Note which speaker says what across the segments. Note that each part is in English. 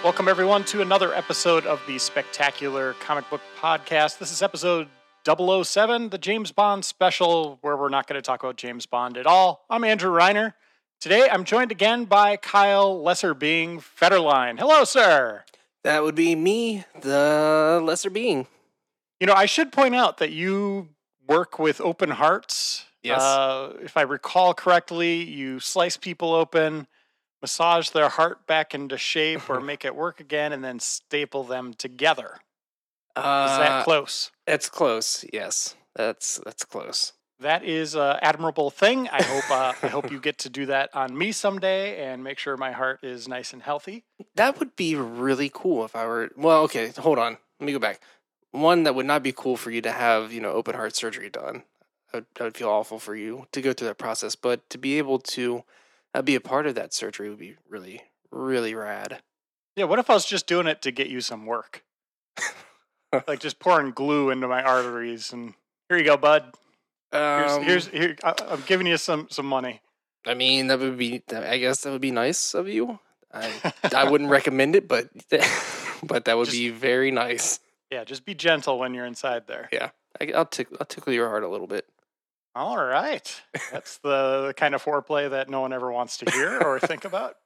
Speaker 1: Welcome, everyone, to another episode of the Spectacular Comic Book Podcast. This is episode 007, the James Bond special, where we're not going to talk about James Bond at all. I'm Andrew Reiner. Today, I'm joined again by Kyle Lesser Being Federline. Hello, sir.
Speaker 2: That would be me, the lesser being.
Speaker 1: You know, I should point out that you work with open hearts.
Speaker 2: Yes.
Speaker 1: If I recall correctly, you slice people open, massage their heart back into shape or make it work again, and then staple them together. Is that close?
Speaker 2: That's close, yes. That's close.
Speaker 1: That is an admirable thing. I hope you get to do that on me someday and make sure my heart is nice and healthy.
Speaker 2: That would be really cool if I were... Well, okay, hold on. Let me go back. One that would not be cool for you to have, open heart surgery done. I would feel awful for you to go through that process, but to be able to be a part of that surgery would be really, really rad.
Speaker 1: Yeah, what if I was just doing it to get you some work? Like just pouring glue into my arteries and here you go, bud. Here, I'm giving you some money.
Speaker 2: I mean, I guess that would be nice of you. I wouldn't recommend it, but that would be very nice.
Speaker 1: Yeah, just be gentle when you're inside there.
Speaker 2: Yeah, I'll tickle your heart a little bit.
Speaker 1: All right. That's the kind of foreplay that no one ever wants to hear or think about.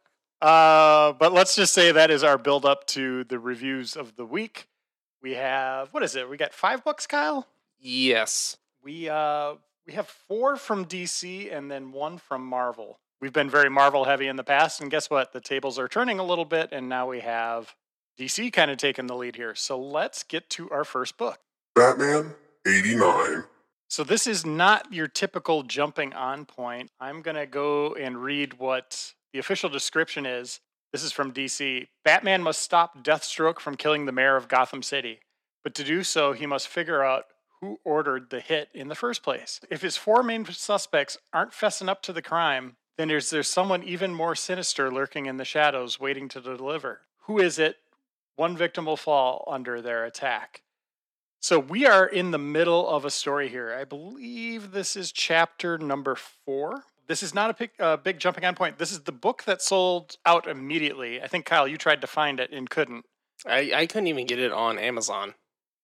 Speaker 1: But let's just say that is our build up to the reviews of the week. We have, what is it? We got 5 books, Kyle?
Speaker 2: Yes.
Speaker 1: We have 4 from DC and then 1 from Marvel. We've been very Marvel heavy in the past, and guess what? The tables are turning a little bit, and now we have DC kind of taking the lead here. So let's get to our first book.
Speaker 3: Batman 89.
Speaker 1: So this is not your typical jumping on point. I'm going to go and read what the official description is. This is from DC. Batman must stop Deathstroke from killing the mayor of Gotham City. But to do so, he must figure out who ordered the hit in the first place. If his 4 main suspects aren't fessing up to the crime, then there's someone even more sinister lurking in the shadows waiting to deliver. Who is it? One victim will fall under their attack. So we are in the middle of a story here. I believe this is chapter number 4. This is not a big jumping on point. This is the book that sold out immediately. I think, Kyle, you tried to find it and couldn't.
Speaker 2: I couldn't even get it on Amazon.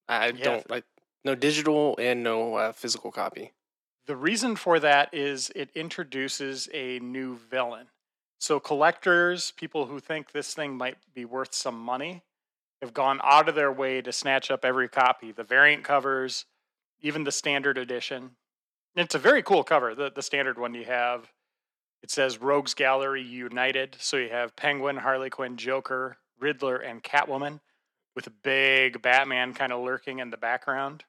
Speaker 2: No digital and no physical copy.
Speaker 1: The reason for that is it introduces a new villain. So collectors, people who think this thing might be worth some money, have gone out of their way to snatch up every copy. The variant covers, even the standard edition. And it's a very cool cover. The standard one you have, it says Rogues Gallery United. So you have Penguin, Harley Quinn, Joker, Riddler, and Catwoman with a big Batman kind of lurking in the background.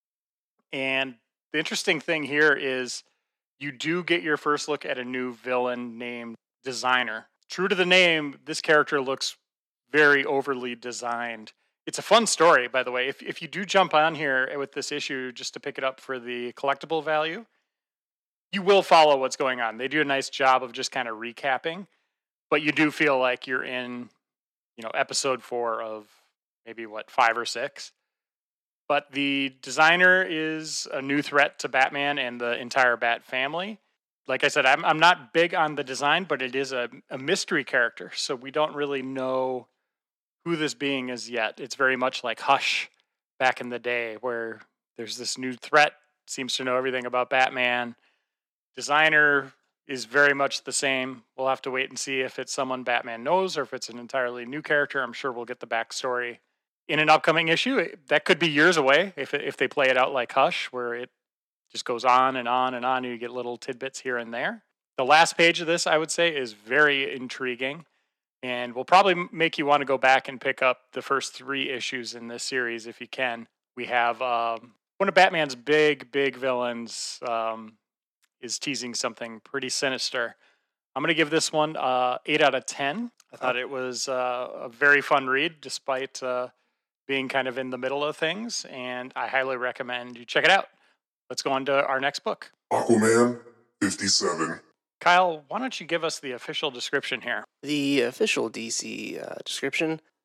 Speaker 1: And the interesting thing here is you do get your first look at a new villain named Designer. True to the name, this character looks very overly designed. It's a fun story, by the way. If you do jump on here with this issue just to pick it up for the collectible value, you will follow what's going on. They do a nice job of just kind of recapping, but you do feel like you're in, episode 4 of maybe 5 or 6. But the Designer is a new threat to Batman and the entire Bat family. Like I said, I'm not big on the design, but it is a mystery character, so we don't really know who this being is yet. It's very much like Hush back in the day, where there's this new threat, seems to know everything about Batman. Designer is very much the same. We'll have to wait and see if it's someone Batman knows or if it's an entirely new character. I'm sure we'll get the backstory in an upcoming issue. That could be years away if they play it out like Hush, where it just goes on and on and on, and you get little tidbits here and there. The last page of this, I would say, is very intriguing, and will probably make you want to go back and pick up the first 3 issues in this series if you can. We have one of Batman's big villains is teasing something pretty sinister. I'm going to give this one 8 out of 10. I thought it was a very fun read, despite being kind of in the middle of things, and I highly recommend you check it out. Let's go on to our next book.
Speaker 3: Aquaman 57.
Speaker 1: Kyle, why don't you give us the official description here?
Speaker 2: The official DC description.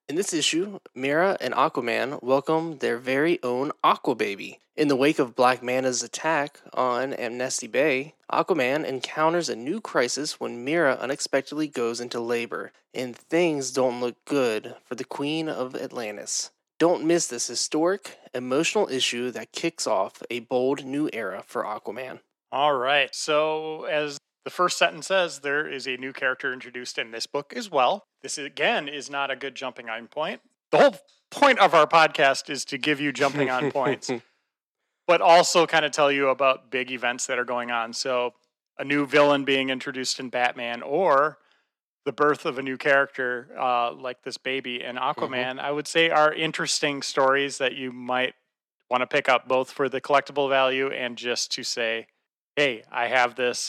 Speaker 2: In this issue, Mira and Aquaman welcome their very own Aqua Baby. In the wake of Black Manta's attack on Amnesty Bay, Aquaman encounters a new crisis when Mira unexpectedly goes into labor, and things don't look good for the Queen of Atlantis. Don't miss this historic, emotional issue that kicks off a bold new era for Aquaman.
Speaker 1: All right. So, as the first sentence says, there is a new character introduced in this book as well. This, again, is not a good jumping on point. The whole point of our podcast is to give you jumping on points, but also kind of tell you about big events that are going on. So, a new villain being introduced in Batman, or the birth of a new character like this baby in Aquaman, I would say are interesting stories that you might want to pick up, both for the collectible value and just to say, hey, I have this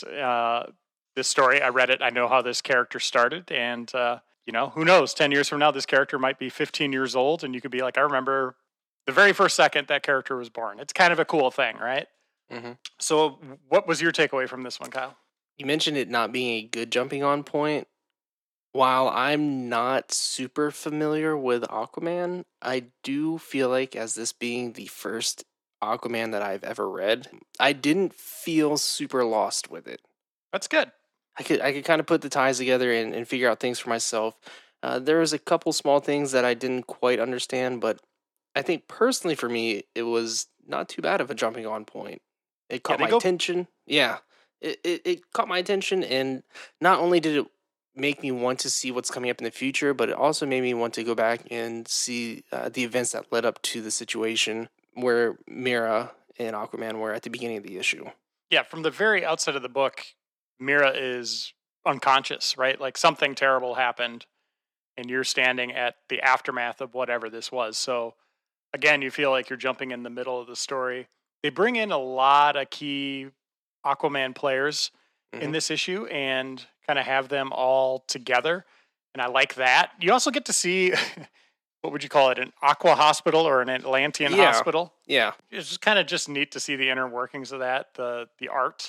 Speaker 1: this story. I read it. I know how this character started. And, who knows? 10 years from now, this character might be 15 years old. And you could be like, I remember the very first second that character was born. It's kind of a cool thing, right?
Speaker 2: Mm-hmm.
Speaker 1: So what was your takeaway from this one, Kyle?
Speaker 2: You mentioned it not being a good jumping on point. While I'm not super familiar with Aquaman, I do feel like, as this being the first Aquaman that I've ever read, I didn't feel super lost with it.
Speaker 1: That's good.
Speaker 2: I could kind of put the ties together and figure out things for myself. There was a couple small things that I didn't quite understand, but I think personally for me, it was not too bad of a jumping on point. It caught my attention. Yeah, it caught my attention, and not only did it make me want to see what's coming up in the future, but it also made me want to go back and see the events that led up to the situation where Mira and Aquaman were at the beginning of the issue.
Speaker 1: Yeah, from the very outset of the book, Mira is unconscious, right? Like something terrible happened, and you're standing at the aftermath of whatever this was. So, again, you feel like you're jumping in the middle of the story. They bring in a lot of key Aquaman players in this issue and kind of have them all together. And I like that. You also get to see, what would you call it, an Aqua Hospital or an Atlantean hospital?
Speaker 2: Yeah.
Speaker 1: It's just kind of just neat to see the inner workings of that. The art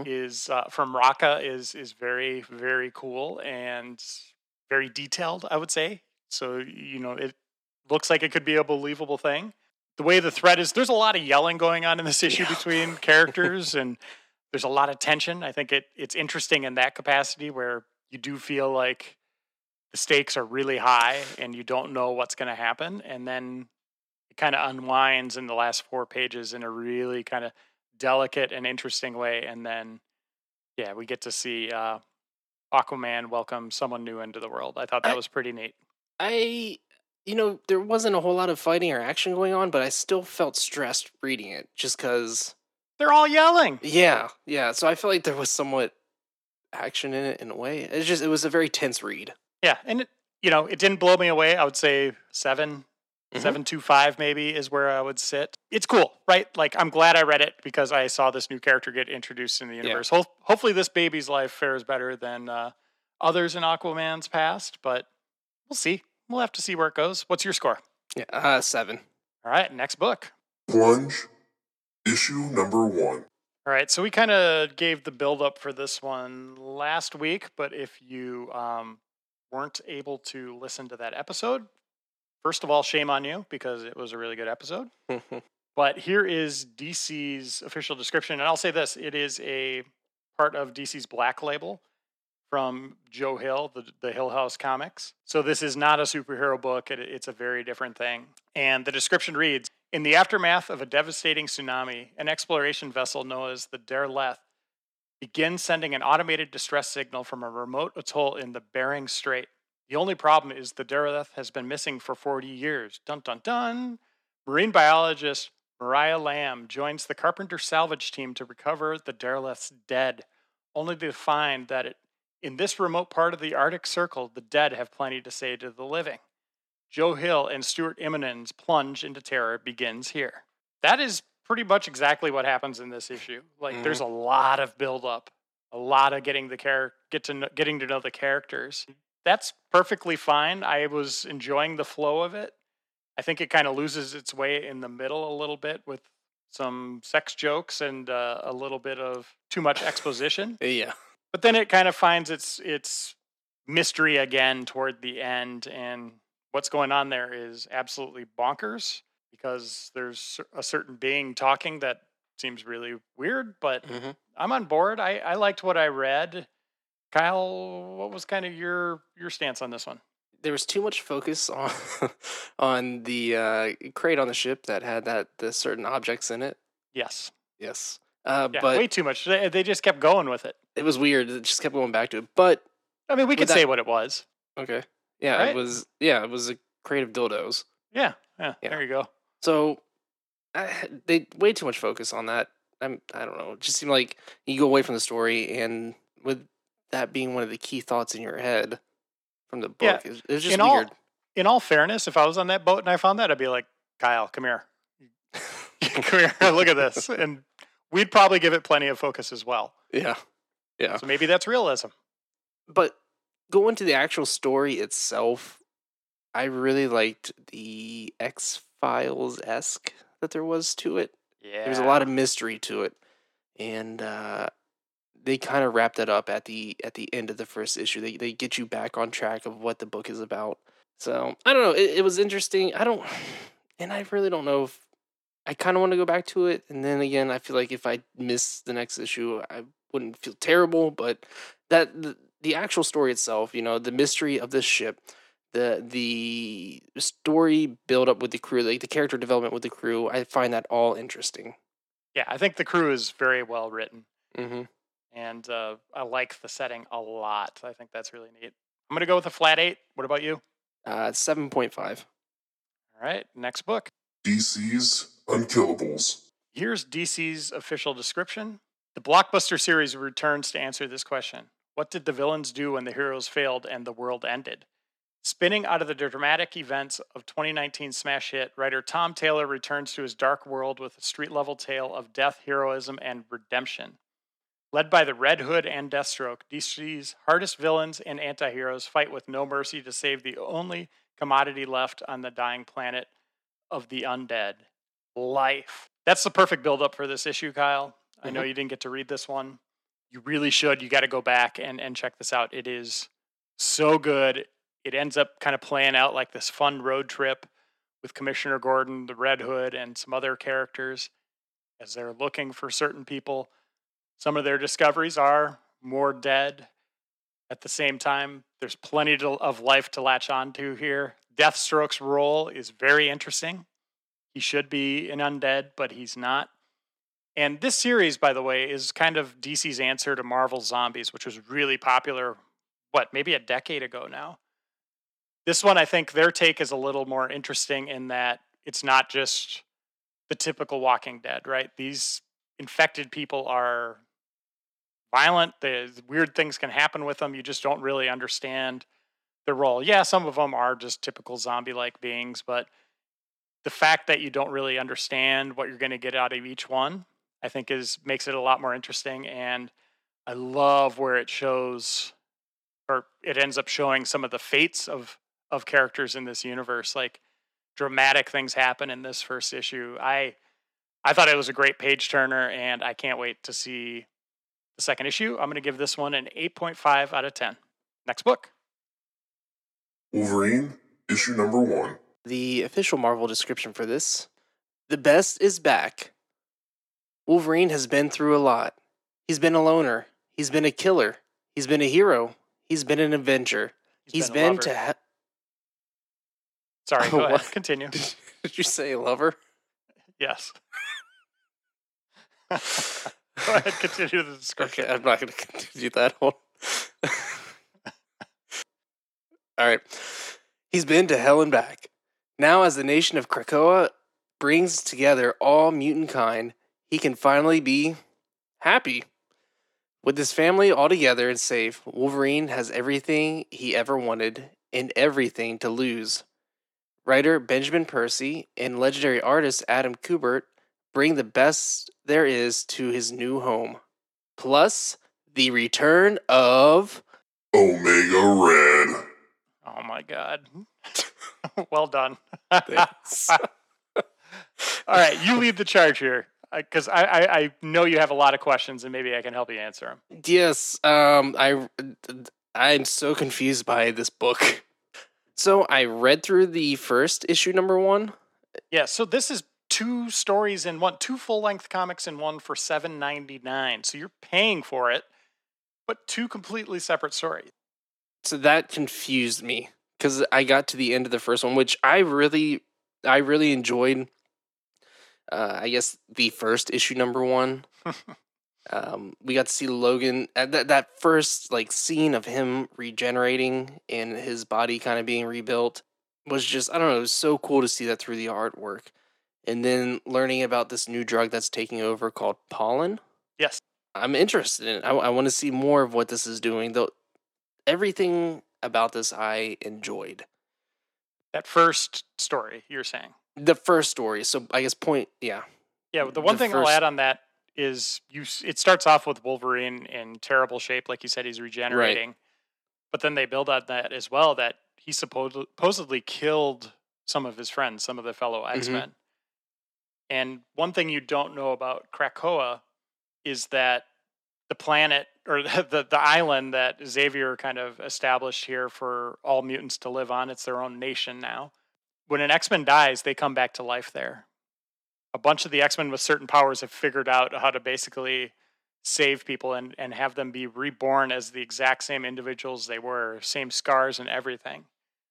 Speaker 1: is from Raka is very, very cool and very detailed, I would say. So, it looks like it could be a believable thing. The way the thread is, there's a lot of yelling going on in this issue between characters, and there's a lot of tension. I think it's interesting in that capacity where you do feel like the stakes are really high and you don't know what's going to happen. And then it kind of unwinds in the last 4 pages in a really kind of delicate and interesting way. And then, we get to see Aquaman welcome someone new into the world. I thought that was pretty neat.
Speaker 2: There wasn't a whole lot of fighting or action going on, but I still felt stressed reading it just because
Speaker 1: they're all yelling.
Speaker 2: Yeah. So I feel like there was somewhat action in it in a way. It was a very tense read.
Speaker 1: Yeah, and it didn't blow me away. I would say 7.25 maybe is where I would sit. It's cool, right? Like, I'm glad I read it because I saw this new character get introduced in the universe. Yeah. Hopefully this baby's life fares better than others in Aquaman's past, but we'll see. We'll have to see where it goes. What's your score?
Speaker 2: 7.
Speaker 1: All right, next book.
Speaker 3: Plunge, issue number 1.
Speaker 1: All right, so we kind of gave the build-up for this one last week, but if you weren't able to listen to that episode, first of all, shame on you, because it was a really good episode. But here is DC's official description, and I'll say this. It is a part of DC's Black Label from Joe Hill, the Hill House Comics. So this is not a superhero book. It's a very different thing. And the description reads, in the aftermath of a devastating tsunami, an exploration vessel known as the Derleth begins sending an automated distress signal from a remote atoll in the Bering Strait. The only problem is the Derleth has been missing for 40 years. Dun, dun, dun. Marine biologist Mariah Lamb joins the Carpenter salvage team to recover the Derleth's dead, only to find that in this remote part of the Arctic Circle, the dead have plenty to say to the living. Joe Hill and Stuart Immonen's plunge into terror begins here. That is pretty much exactly what happens in this issue. Like, there's a lot of build-up, a lot of getting to know the characters. That's perfectly fine. I was enjoying the flow of it. I think it kind of loses its way in the middle a little bit with some sex jokes and a little bit of too much exposition.
Speaker 2: Yeah.
Speaker 1: But then it kind of finds its mystery again toward the end, and what's going on there is absolutely bonkers because there's a certain being talking that seems really weird, but
Speaker 2: Mm-hmm.
Speaker 1: I'm on board. I liked what I read. Kyle, what was kind of your stance on this one?
Speaker 2: There was too much focus on on the crate on the ship that had the certain objects in it.
Speaker 1: Yes.
Speaker 2: Yes.
Speaker 1: Yeah,
Speaker 2: But
Speaker 1: way too much. They just kept going with it.
Speaker 2: it was weird. It just kept going back to it. But
Speaker 1: I mean, we
Speaker 2: With
Speaker 1: could
Speaker 2: that-
Speaker 1: say what it was.
Speaker 2: okay. Yeah,
Speaker 1: Right?
Speaker 2: it was a crate of dildos.
Speaker 1: Yeah.
Speaker 2: Yeah.
Speaker 1: There you go.
Speaker 2: So they way too much focus on that. I don't know. It just seemed like you go away from the story, and with that being one of the key thoughts in your head from the
Speaker 1: Yeah,
Speaker 2: book, it was just
Speaker 1: in
Speaker 2: weird.
Speaker 1: In all fairness, if I was on that boat and I found that, I'd be like, Kyle, come here. Come here. Look at this. And we'd probably give it plenty of focus as well.
Speaker 2: Yeah.
Speaker 1: So maybe that's realism.
Speaker 2: But going to the actual story itself, I really liked the X-Files esque that there was to it.
Speaker 1: Yeah.
Speaker 2: There was a lot of mystery to it, and they kind of wrapped it up at the end of the first issue. They get you back on track of what the book is about. So I don't know. It was interesting. I really don't know if I kind of want to go back to it. And then again, I feel like if I miss the next issue, I wouldn't feel terrible. But the actual story itself, the mystery of this ship, the story build up with the crew, like the character development with the crew, I find that all interesting.
Speaker 1: Yeah, I think the crew is very well written.
Speaker 2: Mm-hmm.
Speaker 1: And I like the setting a lot. I think that's really neat. I'm going to go with a flat 8. What about you?
Speaker 2: 7.5.
Speaker 1: All right, next book.
Speaker 3: DC's Unkillables.
Speaker 1: Here's DC's official description. The blockbuster series returns to answer this question. What did the villains do when the heroes failed and the world ended? Spinning out of the dramatic events of 2019 smash hit, writer Tom Taylor returns to his dark world with a street-level tale of death, heroism, and redemption. Led by the Red Hood and Deathstroke, DC's hardest villains and anti-heroes fight with no mercy to save the only commodity left on the dying planet of the undead, life. That's the perfect build-up for this issue, Kyle. I know you didn't get to read this one. You really should. You got to go back and check this out. It is so good. It ends up kind of playing out like this fun road trip with Commissioner Gordon, the Red Hood, and some other characters as they're looking for certain people. Some of their discoveries are more dead. At the same time, there's plenty of life to latch onto here. Deathstroke's role is very interesting. He should be an undead, but he's not. And this series, by the way, is kind of DC's answer to Marvel Zombies, which was really popular, maybe a decade ago now. This one, I think their take is a little more interesting in that it's not just the typical Walking Dead, right? These infected people are violent. The weird things can happen with them. You just don't really understand their role. Yeah, some of them are just typical zombie-like beings, but the fact that you don't really understand what you're going to get out of each one, I think makes it a lot more interesting. And I love where it shows, or it ends up showing some of the fates of characters in this universe. Like dramatic things happen in this first issue. I thought it was a great page turner, and I can't wait to see the second issue. I'm going to give this one an 8.5 out of 10. Next book.
Speaker 3: Wolverine, issue number 1.
Speaker 2: The official Marvel description for this: the best is back. Wolverine has been through a lot. He's been a loner. He's been a killer. He's been a hero. He's been an avenger. He's
Speaker 1: been a
Speaker 2: been
Speaker 1: lover.
Speaker 2: to...
Speaker 1: Sorry, go
Speaker 2: What?
Speaker 1: ahead. Continue.
Speaker 2: Did you say lover?
Speaker 1: Yes. Go ahead, continue the description.
Speaker 2: Okay, I'm not going to continue that one. All right. He's been to hell and back. Now, as the nation of Krakoa brings together all mutant kind, he can finally be happy. With his family all together and safe, Wolverine has everything he ever wanted and everything to lose. Writer Benjamin Percy and legendary artist Adam Kubert bring the best there is to his new home. Plus, the return of...
Speaker 3: Omega Red.
Speaker 1: Oh my God. Well done.
Speaker 2: Thanks.
Speaker 1: All right, you lead the charge here, because I know you have a lot of questions, and maybe I can help you answer them.
Speaker 2: Yes, I'm so confused by this book. So I read through the first issue, number 1.
Speaker 1: Yeah, so this is 2 stories in one, 2 full-length comics in one for $7.99. So you're paying for it, but 2 completely separate stories.
Speaker 2: So that confused me because I got to the end of the first one, which I really enjoyed. I guess the first issue, number 1. We got to see Logan that first like scene of him regenerating and his body kind of being rebuilt was just, I don't know, it was so cool to see that through the artwork. And then learning about this new drug that's taking over called pollen.
Speaker 1: Yes.
Speaker 2: I'm interested in it. I want to see more of what this is doing, though. Everything about this I enjoyed.
Speaker 1: That first story, you're saying.
Speaker 2: The first story. So I guess
Speaker 1: Yeah, the one thing I'll add on that is it starts off with Wolverine in terrible shape, like you said, he's regenerating. Right. But then they build on that as well, that he supposedly killed some of his friends, some of the fellow X-Men. Mm-hmm. And one thing you don't know about Krakoa is that the planet, or the island that Xavier kind of established here for all mutants to live on, it's their own nation now. When an X-Men dies, they come back to life there. A bunch of the X-Men with certain powers have figured out how to basically save people and have them be reborn as the exact same individuals they were, same scars and everything.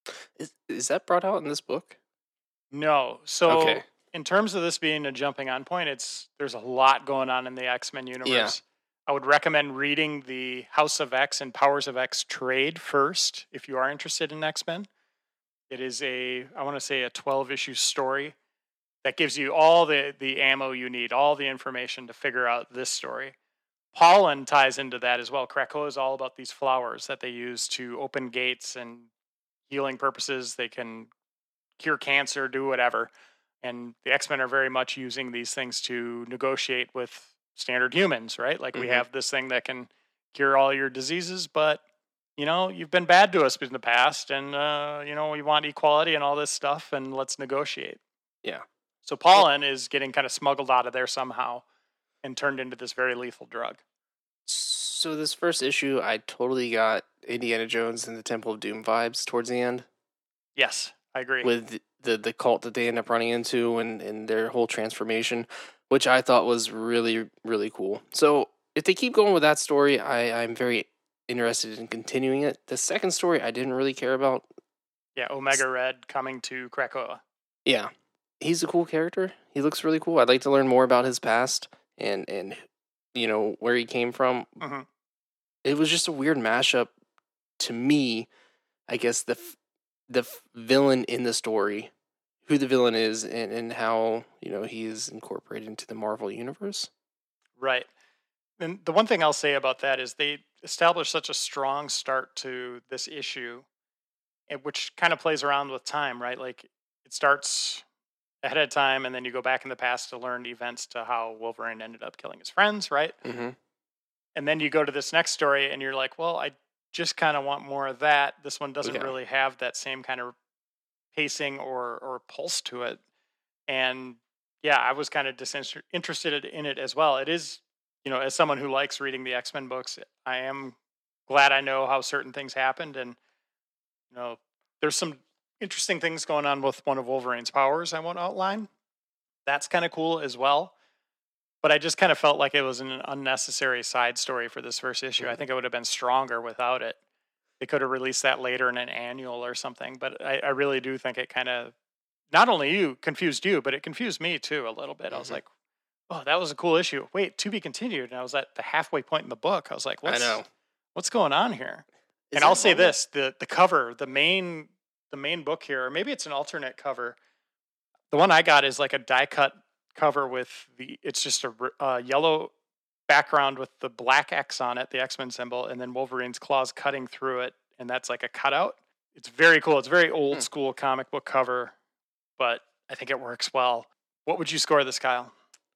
Speaker 2: Is that brought out in this book?
Speaker 1: No. So in terms of this being a jumping on point, there's a lot going on in the X-Men universe. Yeah. I would recommend reading the House of X and Powers of X trade first if you are interested in X-Men. It is I want to say a 12-issue story that gives you all the ammo you need, all the information to figure out this story. Pollen ties into that as well. Krakoa is all about these flowers that they use to open gates and healing purposes. They can cure cancer, do whatever. And the X-Men are very much using these things to negotiate with standard humans, right? Like, mm-hmm. We have this thing that can cure all your diseases, but, you've been bad to us in the past, and, we want equality and all this stuff, and let's negotiate.
Speaker 2: Yeah.
Speaker 1: So pollen is getting kind of smuggled out of there somehow and turned into this very lethal drug.
Speaker 2: So this first issue, I totally got Indiana Jones and the Temple of Doom vibes towards the end.
Speaker 1: Yes, I agree.
Speaker 2: With the cult that they end up running into and their whole transformation, which I thought was really, really cool. So if they keep going with that story, I'm very interested in continuing it. The second story I didn't really care about.
Speaker 1: Yeah, Omega Red coming to Krakoa.
Speaker 2: Yeah. He's a cool character. He looks really cool. I'd like to learn more about his past and where he came from. Mm-hmm. It was just a weird mashup to me. I guess the villain in the story, who the villain is, and how he is incorporated into the Marvel universe.
Speaker 1: Right. And the one thing I'll say about that is they established such a strong start to this issue, which kind of plays around with time, right? Like, it starts ahead of time, and then you go back in the past to learn events to how Wolverine ended up killing his friends, right?
Speaker 2: Mm-hmm.
Speaker 1: And then you go to this next story, and you're like, well, I just kind of want more of that. This one doesn't really have that same kind of pacing or pulse to it. And yeah, I was kind of disinterested in it as well. It is, as someone who likes reading the X-Men books, I am glad I know how certain things happened. And, there's some interesting things going on with one of Wolverine's powers I want to outline. That's kind of cool as well. But I just kind of felt like it was an unnecessary side story for this first issue. I think it would have been stronger without it. They could have released that later in an annual or something. But I really do think it kind of, not only confused you, but it confused me too a little bit. Mm-hmm. I was like, oh, that was a cool issue. Wait, to be continued. And I was at the halfway point in the book. I was like, what's going on here? And I'll say this, the cover, the main book here, or maybe it's an alternate cover. The one I got is like a die cut cover with it's just a yellow background with the black X on it, the X-Men symbol, and then Wolverine's claws cutting through it, and that's like a cutout. It's very cool. It's a very old school comic book cover, but I think it works well. What would you score this, Kyle?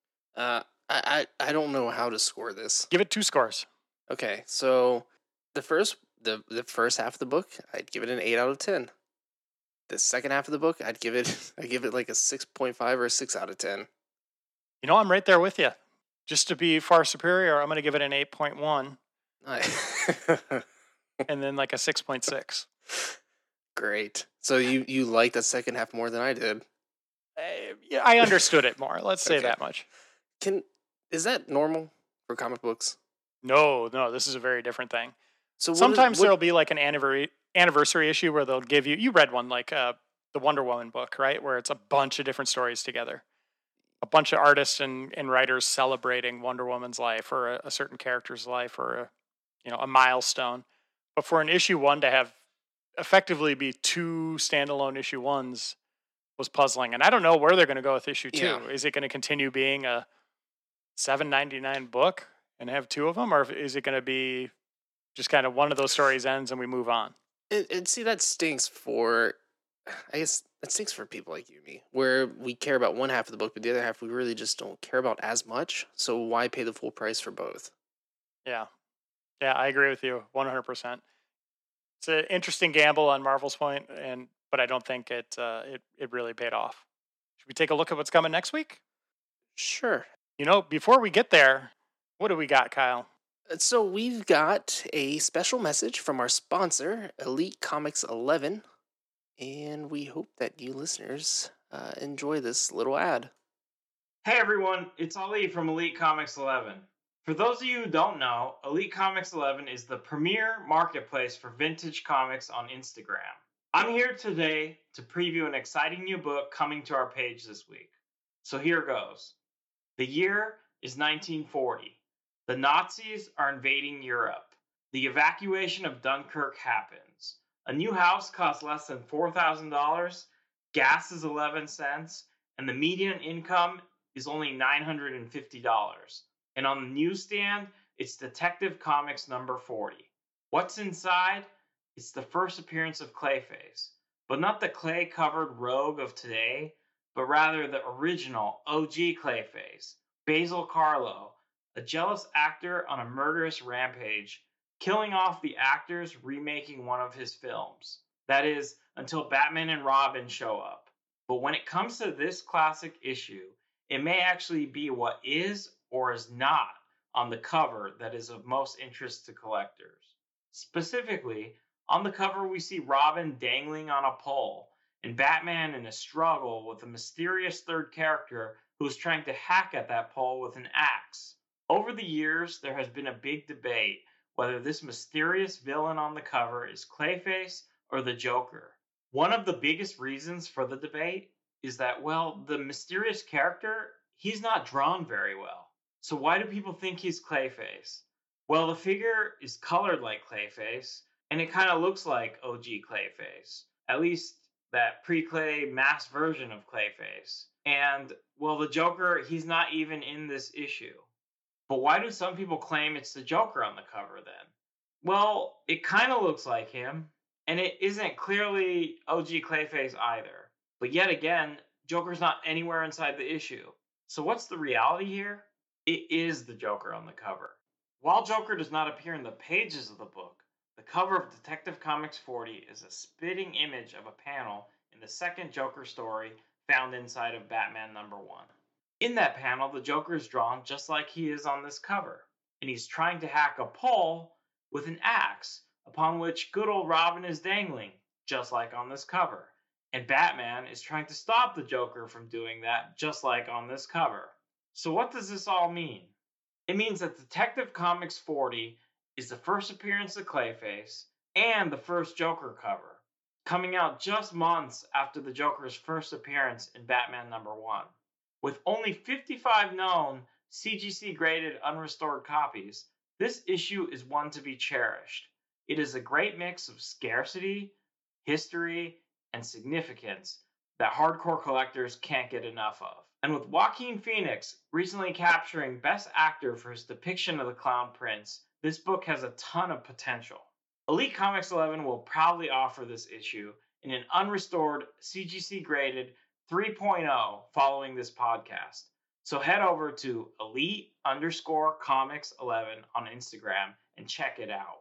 Speaker 2: I don't know how to score this.
Speaker 1: Give it 2 scores.
Speaker 2: Okay, so the first half of the book, I'd give it an 8 out of 10. The second half of the book, I give it like a 6.5 or a 6 out of 10.
Speaker 1: I'm right there with you. Just to be far superior, I'm going to give it an 8.1. And then like a 6.6.
Speaker 2: Great. So you like that second half more than I did.
Speaker 1: Yeah, I understood it more. Let's say
Speaker 2: Okay.
Speaker 1: that much.
Speaker 2: Is that normal for comic books?
Speaker 1: No, this is a very different thing.
Speaker 2: So
Speaker 1: Sometimes
Speaker 2: what
Speaker 1: there'll be like an anniversary issue where they'll give you. You read one like the Wonder Woman book, right? Where it's a bunch of different stories together, a bunch of artists and writers celebrating Wonder Woman's life or a certain character's life or a milestone. But for an issue one to have effectively be two standalone issue ones was puzzling, and I don't know where they're going to go with issue two.
Speaker 2: Yeah.
Speaker 1: Is it going to continue being a $7.99 book and have two of them, or is it going to be just kind of one of those stories ends and we move on?
Speaker 2: And see, that stinks for, I guess that stinks for people like you and me, where we care about one half of the book, but the other half we really just don't care about as much. So why pay the full price for both?
Speaker 1: Yeah, I agree with you 100%. It's an interesting gamble on Marvel's point, but I don't think it really paid off. Should we take a look at what's coming next week?
Speaker 2: Sure.
Speaker 1: Before we get there, what do we got, Kyle?
Speaker 2: So we've got a special message from our sponsor, Elite Comics 11, and we hope that you listeners enjoy this little ad.
Speaker 4: Hey everyone, it's Ali from Elite Comics 11. For those of you who don't know, Elite Comics 11 is the premier marketplace for vintage comics on Instagram. I'm here today to preview an exciting new book coming to our page this week. So here goes. The year is 1940. The Nazis are invading Europe. The evacuation of Dunkirk happens. A new house costs less than $4,000, gas is 11 cents, and the median income is only $950. And on the newsstand, it's Detective Comics number 40. What's inside? It's the first appearance of Clayface, but not the clay-covered rogue of today, but rather the original OG Clayface, Basil Carlo, a jealous actor on a murderous rampage, killing off the actors remaking one of his films. That is, until Batman and Robin show up. But when it comes to this classic issue, it may actually be what is or is not on the cover that is of most interest to collectors. Specifically, on the cover we see Robin dangling on a pole, and Batman in a struggle with a mysterious third character who is trying to hack at that pole with an axe. Over the years, there has been a big debate whether this mysterious villain on the cover is Clayface or the Joker. One of the biggest reasons for the debate is that, well, the mysterious character, he's not drawn very well. So why do people think he's Clayface? Well, the figure is colored like Clayface, and it kind of looks like OG Clayface. At least that pre-Clay mass version of Clayface. And, well, the Joker, he's not even in this issue. But why do some people claim it's the Joker on the cover then? Well, it kind of looks like him, and it isn't clearly OG Clayface either. But yet again, Joker's not anywhere inside the issue. So what's the reality here? It is the Joker on the cover. While Joker does not appear in the pages of the book, the cover of Detective Comics 40 is a spitting image of a panel in the second Joker story found inside of Batman number 1. In that panel, the Joker is drawn just like he is on this cover, and he's trying to hack a pole with an axe, upon which good old Robin is dangling, just like on this cover. And Batman is trying to stop the Joker from doing that, just like on this cover. So what does this all mean? It means that Detective Comics 40 is the first appearance of Clayface and the first Joker cover, coming out just months after the Joker's first appearance in Batman number 1. With only 55 known CGC graded unrestored copies, this issue is one to be cherished. It is a great mix of scarcity, history, and significance that hardcore collectors can't get enough of. And with Joaquin Phoenix recently capturing Best Actor for his depiction of the Clown Prince, this book has a ton of potential. Elite Comics 11 will proudly offer this issue in an unrestored CGC graded 3.0 following this podcast. So head over to elite_comics11 on Instagram and check it out.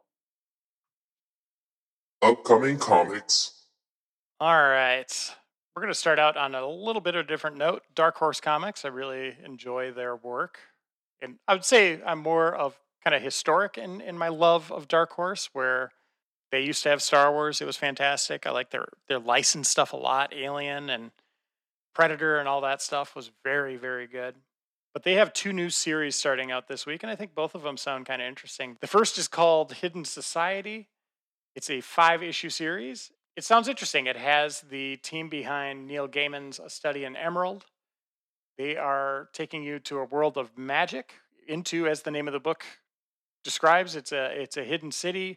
Speaker 3: Upcoming comics.
Speaker 1: All right. We're going to start out on a little bit of a different note. Dark Horse Comics, I really enjoy their work. And I would say I'm more of kind of historic in my love of Dark Horse, where They used to have Star Wars. It was fantastic. I like their licensed stuff a lot. Alien and Predator and all that stuff was very, very good. But they have 2 new series starting out this week, and I think both of them sound kind of interesting. The first is called Hidden Society. It's a 5-issue series. It sounds interesting. It has the team behind Neil Gaiman's A Study in Emerald. They are taking you to a world of magic, into, as the name of the book describes, it's a hidden city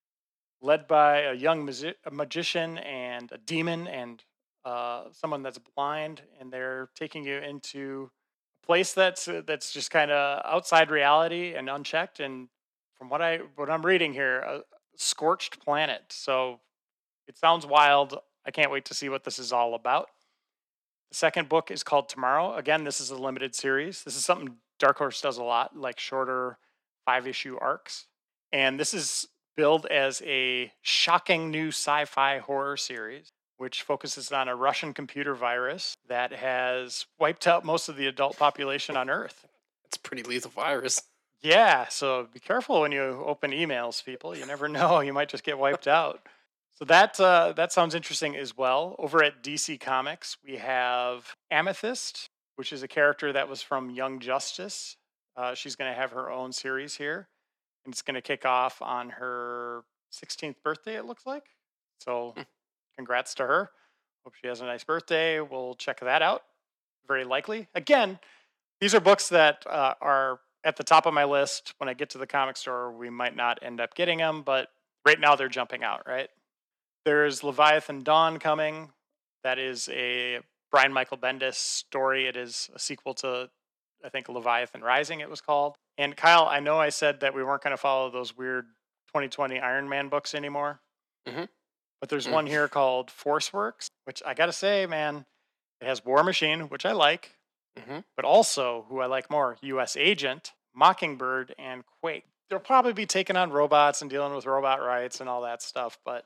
Speaker 1: led by a young a magician and a demon and someone that's blind, and they're taking you into a place that's just kind of outside reality and unchecked. And from what I'm reading here, a scorched planet. So it sounds wild. I can't wait to see what this is all about. The second book is called Tomorrow. Again, this is a limited series. This is something Dark Horse does a lot, like shorter 5-issue arcs. And this is billed as a shocking new sci-fi horror series, which focuses on a Russian computer virus that has wiped out most of the adult population on Earth.
Speaker 2: It's a pretty lethal virus.
Speaker 1: Yeah, so be careful when you open emails, people. You never know. You might just get wiped out. So that sounds interesting as well. Over at DC Comics, we have Amethyst, which is a character that was from Young Justice. She's going to have her own series here, and it's going to kick off on her 16th birthday, it looks like. So congrats to her. Hope she has a nice birthday. We'll check that out. Very likely. Again, these are books that are at the top of my list. When I get to the comic store, we might not end up getting them, but right now they're jumping out, right? There's Leviathan Dawn coming. That is a Brian Michael Bendis story. It is a sequel to, I think, Leviathan Rising, it was called. And Kyle, I know I said that we weren't going to follow those weird 2020 Iron Man books anymore.
Speaker 2: Mm-hmm.
Speaker 1: But there's one here called Forceworks, which I got to say, man, it has War Machine, which I like, but also, who I like more, U.S. Agent, Mockingbird, and Quake. They'll probably be taking on robots and dealing with robot rights and all that stuff, but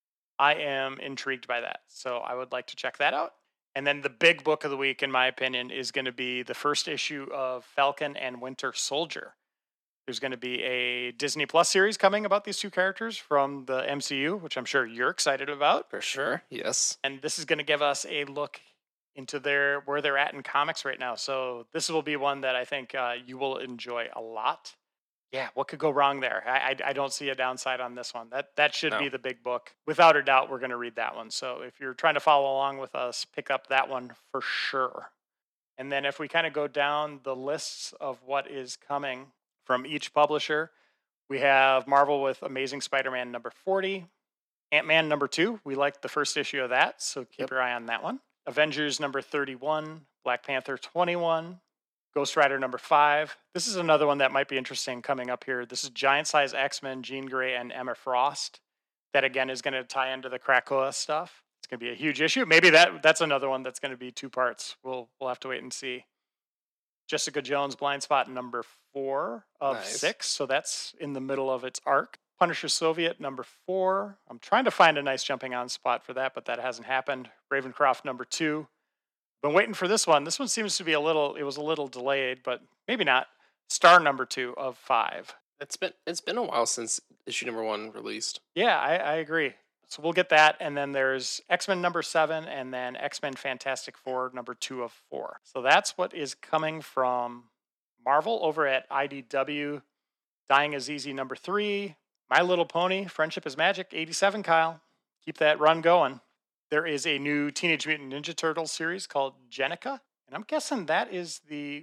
Speaker 1: I am intrigued by that. So I would like to check that out. And then the big book of the week, in my opinion, is going to be the first issue of Falcon and Winter Soldier. There's going to be a Disney Plus series coming about these 2 characters from the MCU, which I'm sure you're excited about.
Speaker 2: For sure, yes.
Speaker 1: And this is going to give us a look into where they're at in comics right now. So this will be one that I think you will enjoy a lot. Yeah, what could go wrong there? I don't see a downside on this one. That should be the big book. Without a doubt, we're going to read that one. So if you're trying to follow along with us, pick up that one for sure. And then if we kind of go down the lists of what is coming from each publisher, we have Marvel with Amazing Spider-Man number 40, Ant-Man number 2. We liked the first issue of that, so keep your eye on that one. Avengers number 31, Black Panther 21, Ghost Rider number 5. This is another one that might be interesting coming up here. This is Giant Size X-Men, Jean Grey, and Emma Frost. That, again, is going to tie into the Krakoa stuff. It's going to be a huge issue. Maybe that's another one that's going to be 2 parts. We'll have to wait and see. Jessica Jones, Blind Spot number 4 of 6. So that's in the middle of its arc. Punisher Soviet number 4. I'm trying to find a nice jumping on spot for that, but that hasn't happened. Ravencroft number 2. Been waiting for this one. This one seems to be it was a little delayed, but maybe not. Star number 2 of 5.
Speaker 2: It's been a while since issue number 1 released.
Speaker 1: Yeah, I agree. So we'll get that, and then there's X-Men number 7, and then X-Men Fantastic Four number 2 of 4. So that's what is coming from Marvel over at IDW. Dying is Easy number 3. My Little Pony, Friendship is Magic, 87, Kyle. Keep that run going. There is a new Teenage Mutant Ninja Turtles series called Jenica, and I'm guessing that is the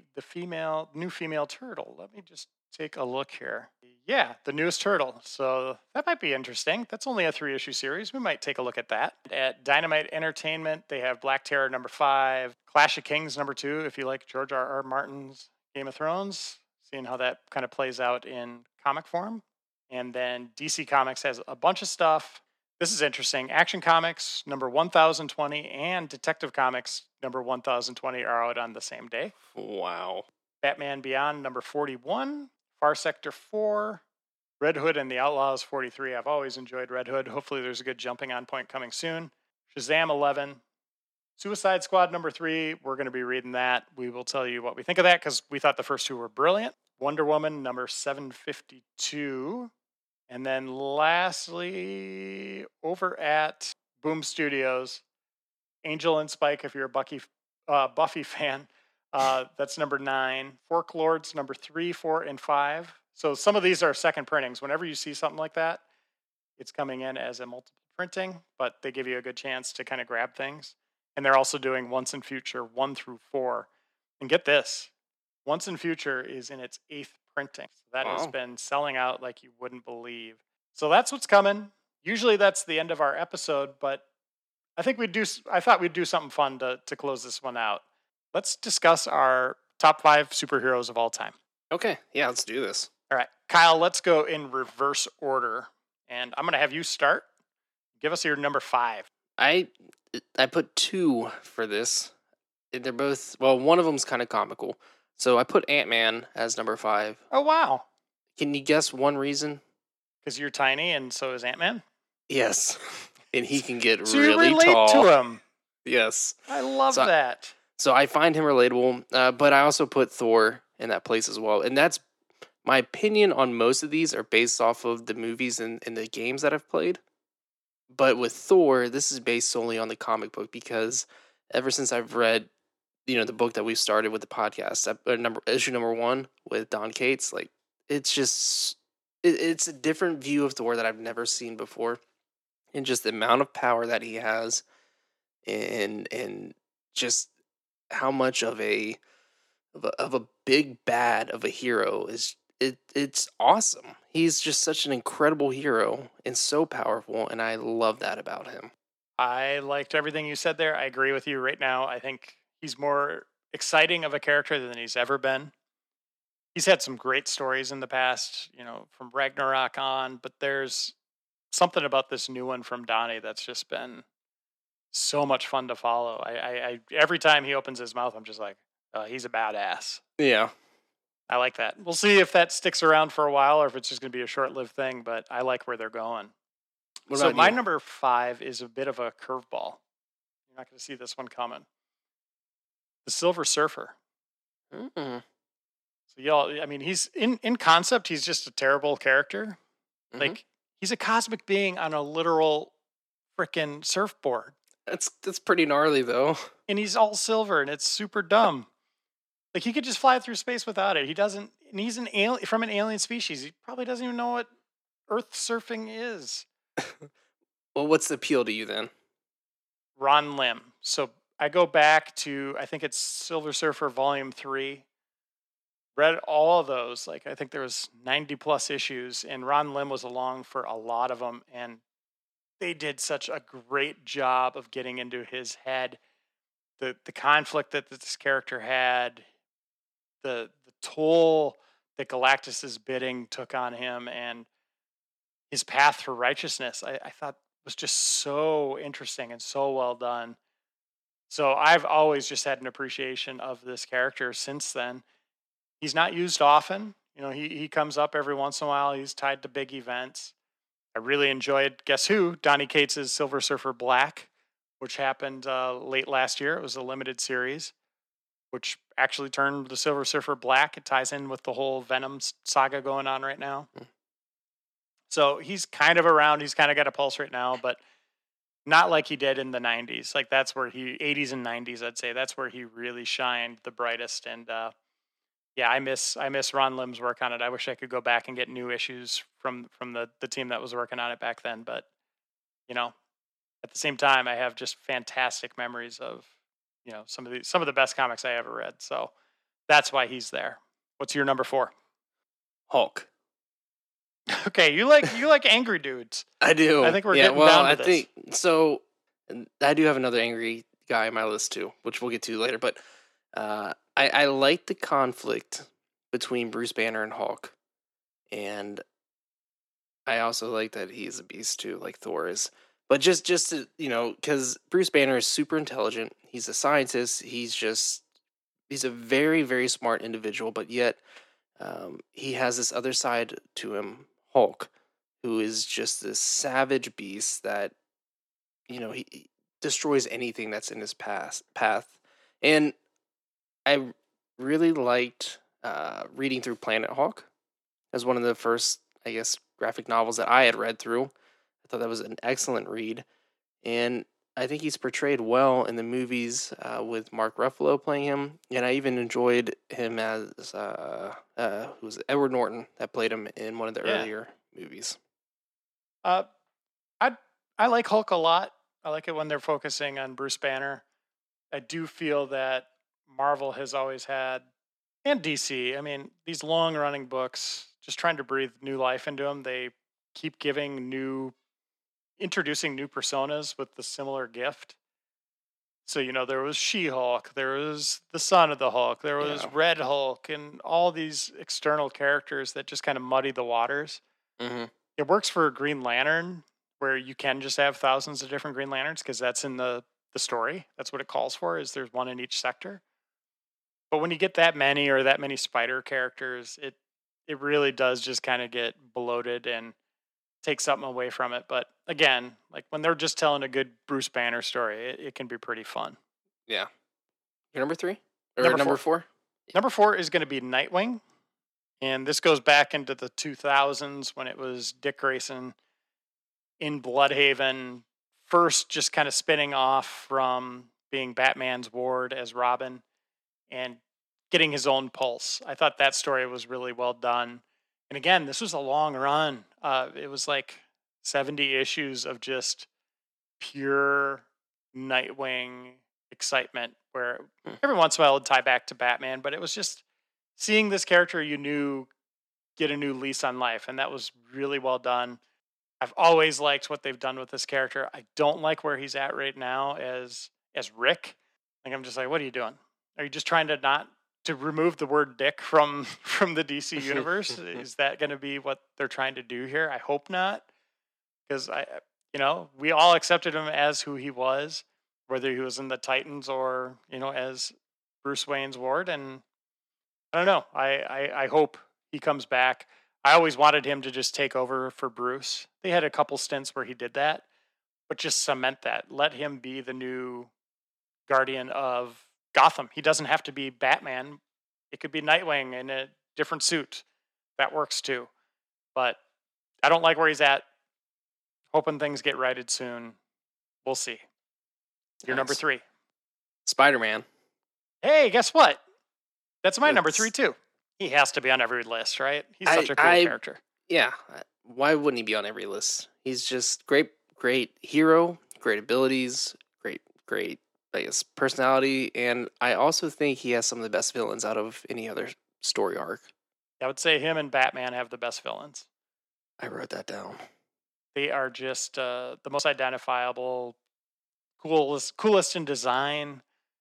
Speaker 1: new female turtle. Let me just take a look here. Yeah, the newest turtle. So that might be interesting. That's only a 3-issue series. We might take a look at that. At Dynamite Entertainment, they have Black Terror number 5, Clash of Kings number 2, if you like George R.R. Martin's Game of Thrones, seeing how that kind of plays out in comic form. And then DC Comics has a bunch of stuff. This is interesting. Action Comics number 1020 and Detective Comics number 1020 are out on the same day.
Speaker 2: Wow.
Speaker 1: Batman Beyond number 41, Far Sector 4, Red Hood and the Outlaws 43. I've always enjoyed Red Hood. Hopefully there's a good jumping on point coming soon. Shazam 11, Suicide Squad number 3. We're going to be reading that. We will tell you what we think of that because we thought the first 2 were brilliant. Wonder Woman number 752. And then lastly, over at Boom Studios, Angel and Spike, if you're a Buffy fan, that's number 9. Fork Lords, number 3, 4, and 5. So some of these are second printings. Whenever you see something like that, it's coming in as a multiple printing, but they give you a good chance to kind of grab things. And they're also doing Once and Future 1 through 4. And get this, Once and Future is in its 8th printing. So that has
Speaker 2: Wow.
Speaker 1: been selling out like you wouldn't believe. So that's what's coming. Usually that's the end of our episode, but I thought we'd do something fun to close this one out. Let's discuss our top 5 superheroes of all time.
Speaker 2: Okay, yeah, let's do this.
Speaker 1: All right, Kyle, let's go in reverse order. And I'm going to have you start. Give us your number 5.
Speaker 2: I put 2 for this. They're both, well, one of them's kind of comical. So I put Ant-Man as number 5.
Speaker 1: Oh, wow.
Speaker 2: Can you guess one reason?
Speaker 1: Because you're tiny and so is Ant-Man?
Speaker 2: Yes. And he can get
Speaker 1: So
Speaker 2: really
Speaker 1: you relate
Speaker 2: tall.
Speaker 1: to him.
Speaker 2: Yes.
Speaker 1: I love
Speaker 2: So-
Speaker 1: that.
Speaker 2: So I find him relatable, but I also put Thor in that place as well. And that's my opinion on most of these are based off of the movies and the games that I've played. But with Thor, this is based solely on the comic book because ever since I've read, the book that we started with the podcast, issue number 1 with Don Cates, like it's just it's a different view of Thor that I've never seen before, and just the amount of power that he has, and just how much of a big bad of a hero is. It's awesome. He's just such an incredible hero and so powerful, and I love that about him.
Speaker 1: I liked everything you said there. I agree with you right now. I think he's more exciting of a character than he's ever been. He's had some great stories in the past, from Ragnarok on, but there's something about this new one from Donnie that's just been so much fun to follow. I every time he opens his mouth, I'm just like, he's a badass.
Speaker 2: Yeah.
Speaker 1: I like that. We'll see if that sticks around for a while or if it's just going to be a short-lived thing, but I like where they're going.
Speaker 2: What
Speaker 1: So
Speaker 2: about
Speaker 1: my
Speaker 2: you?
Speaker 1: number 5 is a bit of a curveball. You're not going to see this one coming. The Silver Surfer.
Speaker 2: Mm-mm.
Speaker 1: So he's in concept, he's just a terrible character.
Speaker 2: Mhm.
Speaker 1: Like he's a cosmic being on a literal frickin' surfboard.
Speaker 2: That's pretty gnarly though.
Speaker 1: And he's all silver and it's super dumb. Like he could just fly through space without it. He doesn't, and he's an alien from an alien species. He probably doesn't even know what earth surfing is.
Speaker 2: Well, what's the appeal to you then?
Speaker 1: Ron Lim. So I go back to, I think it's Silver Surfer Volume 3. Read all of those. Like I think there was 90 plus issues, and Ron Lim was along for a lot of them. And they did such a great job of getting into his head. The conflict that this character had, the toll that Galactus's bidding took on him, and his path for righteousness, I thought was just so interesting and so well done. So I've always just had an appreciation of this character since then. He's not used often. He comes up every once in a while. He's tied to big events. I really enjoyed, guess who? Donny Cates' Silver Surfer Black, which happened late last year. It was a limited series, which actually turned the Silver Surfer black. It ties in with the whole Venom saga going on right now. So he's kind of around. He's kind of got a pulse right now, but not like he did in the 90s. Like that's where 80s and 90s, I'd say. That's where he really shined the brightest. And yeah, I miss Ron Lim's work on it. I wish I could go back and get new issues from the team that was working on it back then. But, at the same time, I have just fantastic memories of, some of the best comics I ever read. So that's why he's there. What's your number 4?
Speaker 2: Hulk.
Speaker 1: Okay, you like angry dudes.
Speaker 2: I do.
Speaker 1: I think we're
Speaker 2: yeah,
Speaker 1: getting
Speaker 2: well,
Speaker 1: down to
Speaker 2: I
Speaker 1: this.
Speaker 2: think so. And I do have another angry guy on my list too, which we'll get to later. But I like the conflict between Bruce Banner and Hulk, and I also like that he's a beast too, like Thor is. But just to, because Bruce Banner is super intelligent. He's a scientist. He's a very, very smart individual, but yet he has this other side to him, Hulk, who is just this savage beast that, he destroys anything that's in his path. And I really liked reading through Planet Hulk as one of the first, I guess, graphic novels that I had read through. I thought that was an excellent read. And I think he's portrayed well in the movies with Mark Ruffalo playing him. And I even enjoyed him as, who was it? Edward Norton that played him in one of the
Speaker 1: Yeah.
Speaker 2: earlier movies.
Speaker 1: Uh, I like Hulk a lot. I like it when they're focusing on Bruce Banner. I do feel that Marvel has always had, and DC, I mean, these long running books, just trying to breathe new life into them. They keep introducing new personas with the similar gift. So, there was She Hulk, there was the son of the Hulk, there was
Speaker 2: Yeah.
Speaker 1: Red Hulk, and all these external characters that just kind of muddy the waters.
Speaker 2: Mm-hmm.
Speaker 1: It works for Green Lantern, where you can just have thousands of different Green Lanterns because that's in the story. That's what it calls for, is there's one in each sector. But when you get that many or that many spider characters, it really does just kind of get bloated and take something away from it. But again, like when they're just telling a good Bruce Banner story, it can be pretty fun.
Speaker 2: Yeah. Your number 3? Or
Speaker 1: Number
Speaker 2: number 4?
Speaker 1: Number 4 is going to be Nightwing. And this goes back into the 2000s when it was Dick Grayson in Bloodhaven, first just kind of spinning off from being Batman's ward as Robin and getting his own pulse. I thought that story was really well done. And again, this was a long run. It was like 70 issues of just pure Nightwing excitement, where every once in a while it would tie back to Batman, but it was just seeing this character you knew get a new lease on life, and that was really well done. I've always liked what they've done with this character. I don't like where he's at right now as Rick. Like, I'm just like, what are you doing? Are you just trying to remove the word dick from the DC universe? Is that going to be what they're trying to do here? I hope not, because we all accepted him as who he was, whether he was in the Titans or as Bruce Wayne's ward. And I don't know. I hope he comes back. I always wanted him to just take over for Bruce. They had a couple stints where he did that, but just cement that. Let him be the new guardian of Gotham. He doesn't have to be Batman. It could be Nightwing in a different suit. That works too. But I don't like where he's at. Hoping things get righted soon. We'll see. Your number
Speaker 2: Nice.
Speaker 1: 3.
Speaker 2: Spider-Man.
Speaker 1: Hey, guess what? That's my number
Speaker 2: It's-
Speaker 1: 3 too. He has to be on every list, right? He's such a cool
Speaker 2: I-
Speaker 1: character.
Speaker 2: Yeah. Why wouldn't he be on every list? He's just great hero, great abilities, great, I guess, personality. And I also think he has some of the best villains out of any other story arc.
Speaker 1: I would say him and Batman have the best villains.
Speaker 2: I wrote that down.
Speaker 1: They are just the most identifiable, coolest in design,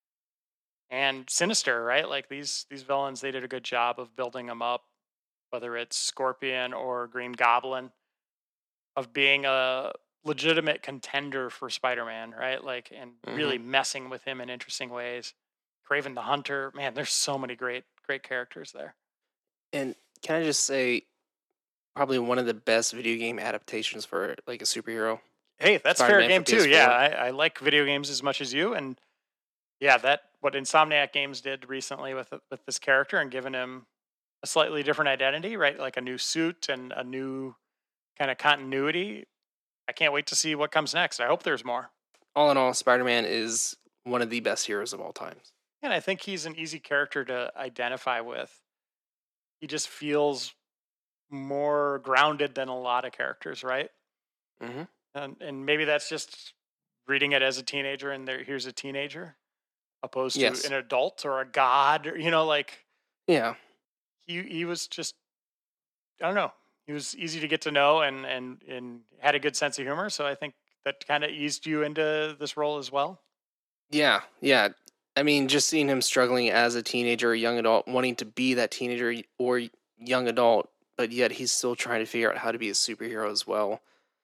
Speaker 1: and sinister, right? Like these villains, they did a good job of building them up, whether it's Scorpion or Green Goblin, of being a legitimate contender for Spider-Man, right? Like, and really messing with him in interesting ways. Kraven the Hunter, man, there's so many great characters there.
Speaker 2: And can I just say, probably one of the best video game adaptations for like a superhero.
Speaker 1: Hey, that's fair
Speaker 2: Spider-Man
Speaker 1: game
Speaker 2: for
Speaker 1: too.
Speaker 2: PS4.
Speaker 1: Yeah, I like video games as much as you, and yeah, that what Insomniac Games did recently with this character and giving him a slightly different identity, right? Like a new suit and a new kind of continuity. I can't wait to see what comes next. I hope there's more.
Speaker 2: All in all, Spider-Man is one of the best heroes of all times.
Speaker 1: And I think he's an easy character to identify with. He just feels more grounded than a lot of characters, right?
Speaker 2: Mm-hmm.
Speaker 1: And maybe that's just reading it as a teenager, and here's a teenager, opposed
Speaker 2: Yes.
Speaker 1: to an adult or a god, or, like
Speaker 2: Yeah.
Speaker 1: he was just, I don't know. He was easy to get to know and had a good sense of humor. So I think that kind of eased you into this role as well.
Speaker 2: Yeah. I mean, just seeing him struggling as a teenager or young adult, wanting to be that teenager or young adult, but yet he's still trying to figure out how to be a superhero as well.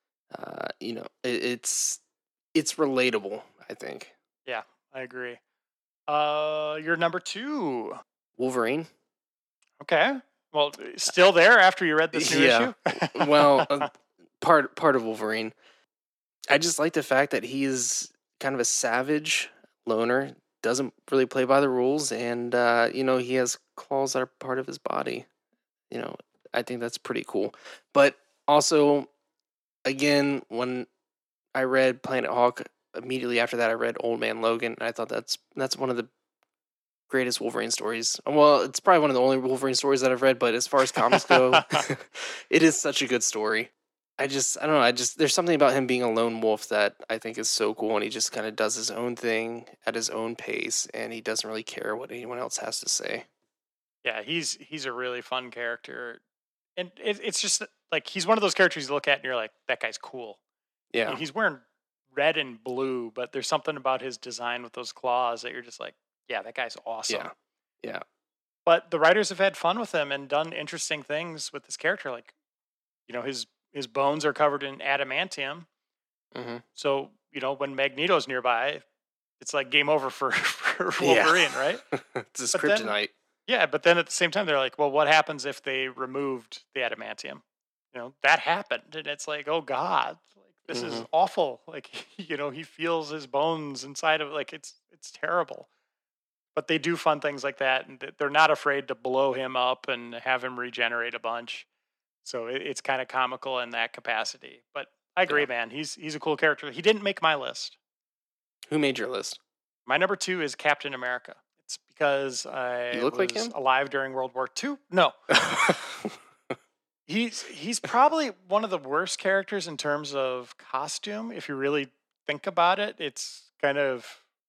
Speaker 2: It's relatable, I think.
Speaker 1: Yeah, I agree. You're number 2.
Speaker 2: Wolverine.
Speaker 1: Okay. Well, still there after you read this new
Speaker 2: Yeah.
Speaker 1: issue?
Speaker 2: Well, part of Wolverine. I just like the fact that he's kind of a savage loner, doesn't really play by the rules, and he has claws that are part of his body. I think that's pretty cool. But also, again, when I read Planet Hulk, immediately after that I read Old Man Logan, and I thought that's one of the greatest Wolverine stories. Well, it's probably one of the only Wolverine stories that I've read, but as far as comics go, it is such a good story. I don't know, there's something about him being a lone wolf that I think is so cool, and he just kind of does his own thing at his own pace, and he doesn't really care what anyone else has to say.
Speaker 1: Yeah, he's a really fun character, and it's just like he's one of those characters you look at and you're like, that guy's cool.
Speaker 2: Yeah.
Speaker 1: And he's wearing red and blue, but there's something about his design with those claws that you're just like, yeah, that guy's awesome.
Speaker 2: Yeah.
Speaker 1: But the writers have had fun with him and done interesting things with this character. Like, his bones are covered in adamantium.
Speaker 2: Mm-hmm.
Speaker 1: So, when Magneto's nearby, it's like game over for Wolverine, right?
Speaker 2: It's his kryptonite.
Speaker 1: But then at the same time, they're like, well, what happens if they removed the adamantium? That happened. And it's like, oh God, like this is awful. Like, he feels his bones inside of, like, it's terrible. But they do fun things like that. And they're not afraid to blow him up and have him regenerate a bunch. So it's kind of comical in that capacity. But I agree, man. He's a cool character. He didn't make my list.
Speaker 2: Who made your list?
Speaker 1: My number 2 is Captain America. It's because I
Speaker 2: look
Speaker 1: was
Speaker 2: like him?
Speaker 1: alive during World War II. No. He's probably one of the worst characters in terms of costume. If you really think about it, it's kind of,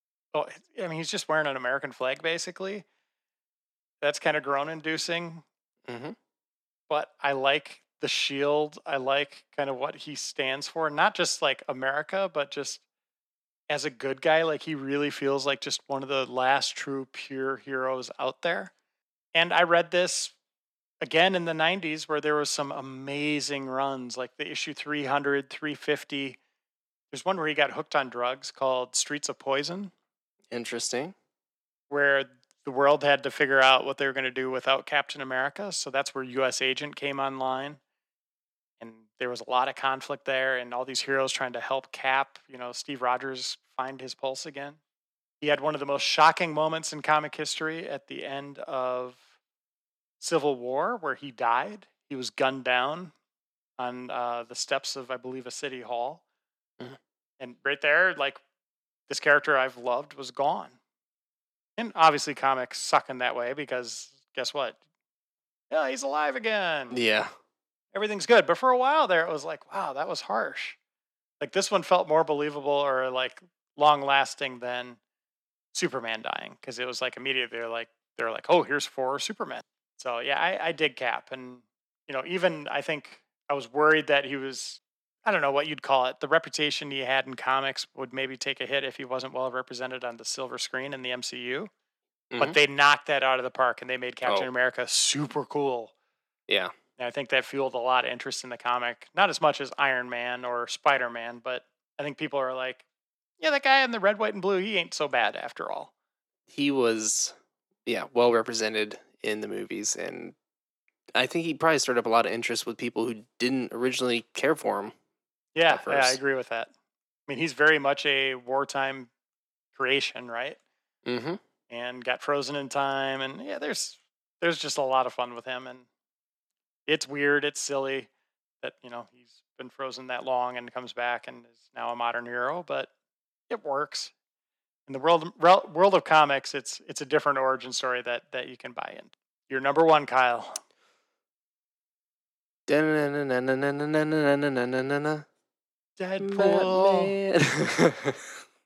Speaker 1: he's just wearing an American flag, basically. That's kind of groan-inducing.
Speaker 2: Mm-hmm.
Speaker 1: But I like the shield. I like kind of what he stands for. Not just like America, but just as a good guy. Like, he really feels like just one of the last true pure heroes out there. And I read this again in the 90s where there was some amazing runs, like the issue 300, 350. There's one where he got hooked on drugs called Streets of Poison.
Speaker 2: Interesting.
Speaker 1: Where the world had to figure out what they were going to do without Captain America. So that's where U.S. Agent came online. And there was a lot of conflict there, and all these heroes trying to help Cap, Steve Rogers, find his pulse again. He had one of the most shocking moments in comic history at the end of Civil War, where he died. He was gunned down on the steps of, I believe, a city hall. Mm-hmm. And right there, like, this character I've loved was gone. And obviously comics suck in that way because guess what? Yeah, he's alive again.
Speaker 2: Yeah.
Speaker 1: Everything's good. But for a while there, it was like, wow, that was harsh. Like, this one felt more believable or like long lasting than Superman dying, because it was like immediately they're like, oh, here's 4 Supermen. So yeah, I dig Cap. And, even I think I was worried that he was, I don't know what you'd call it, the reputation he had in comics would maybe take a hit if he wasn't well represented on the silver screen in the MCU. Mm-hmm. But they knocked that out of the park, and they made Captain America super cool.
Speaker 2: Yeah.
Speaker 1: And I think that fueled a lot of interest in the comic. Not as much as Iron Man or Spider-Man, but I think people are like, yeah, that guy in the red, white, and blue, he ain't so bad after all.
Speaker 2: He was, well represented in the movies, and I think he probably stirred up a lot of interest with people who didn't originally care for him.
Speaker 1: Yeah, I agree with that. I mean, he's very much a wartime creation, right?
Speaker 2: Mm-hmm.
Speaker 1: And got frozen in time, and yeah, there's just a lot of fun with him, and it's weird, it's silly that he's been frozen that long and comes back and is now a modern hero, but it works. In the world of comics, it's a different origin story that you can buy in. Your number 1, Kyle.
Speaker 2: Deadpool.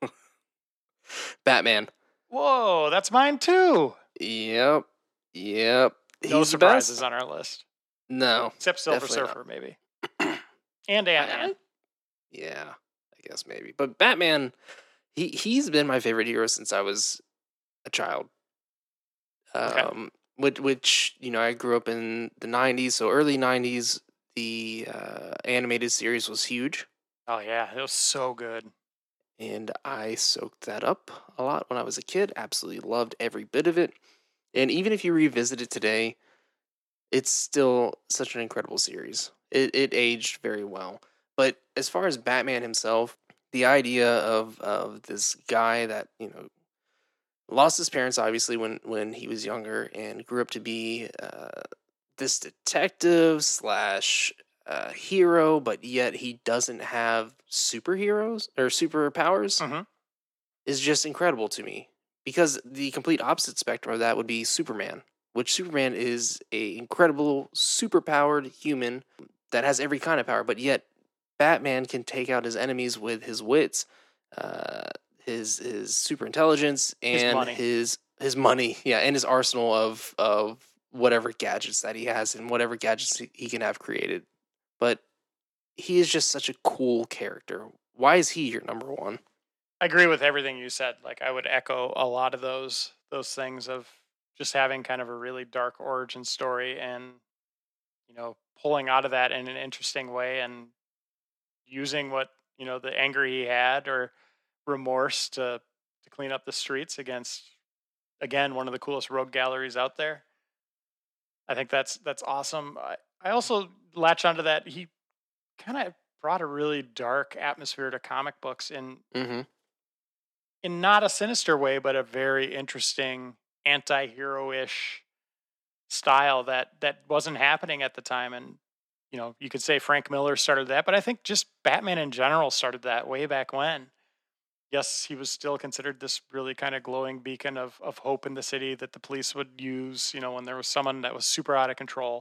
Speaker 2: Batman.
Speaker 1: Whoa, that's mine too.
Speaker 2: Yep.
Speaker 1: No surprises on our list.
Speaker 2: No.
Speaker 1: Except Silver Surfer, maybe. And Ant-Man.
Speaker 2: Yeah, I guess maybe. But Batman, he's been my favorite hero since I was a child. Okay. Which I grew up in the 90s, so early 90s, the animated series was huge.
Speaker 1: Oh, yeah, it was so good.
Speaker 2: And I soaked that up a lot when I was a kid. Absolutely loved every bit of it. And even if you revisit it today, it's still such an incredible series. It aged very well. But as far as Batman himself, the idea of this guy that, lost his parents, obviously, when he was younger and grew up to be this detective slash hero, but yet he doesn't have superheroes or superpowers
Speaker 1: hmm
Speaker 2: is just incredible to me. Because the complete opposite spectrum of that would be Superman, which Superman is a incredible, superpowered human that has every kind of power, but yet Batman can take out his enemies with his wits, uh, his super intelligence,
Speaker 1: His
Speaker 2: and
Speaker 1: money.
Speaker 2: his money, yeah, and his arsenal of whatever gadgets that he has and whatever gadgets he can have created. But he is just such a cool character. Why is he your number one?
Speaker 1: I agree with everything you said. Like I would echo a lot of those things of just having kind of a really dark origin story and pulling out of that in an interesting way and using what the anger he had or remorse to clean up the streets against, again, one of the coolest rogue galleries out there. I think that's awesome. I also latch onto that. He kind of brought a really dark atmosphere to comic books
Speaker 2: Mm-hmm.
Speaker 1: in not a sinister way, but a very interesting anti-hero ish style that wasn't happening at the time. And you could say Frank Miller started that, but I think just Batman in general started that way back when. Yes, he was still considered this really kind of glowing beacon of hope in the city that the police would use, when there was someone that was super out of control.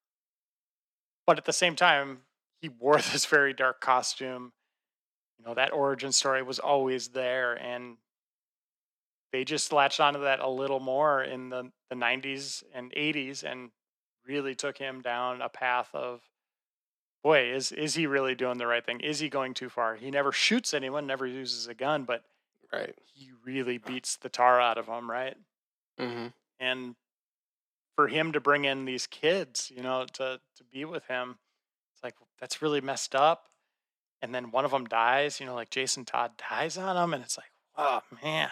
Speaker 1: But at the same time, he wore this very dark costume. That origin story was always there. And they just latched onto that a little more in the 90s and 80s and really took him down a path of, boy, is he really doing the right thing? Is he going too far? He never shoots anyone, never uses a gun, but
Speaker 2: Right.
Speaker 1: he really beats the tar out of them, right?
Speaker 2: Mm-hmm.
Speaker 1: And for him to bring in these kids, to be with him, it's like that's really messed up. And then one of them dies, like Jason Todd dies on him, and it's like, oh man,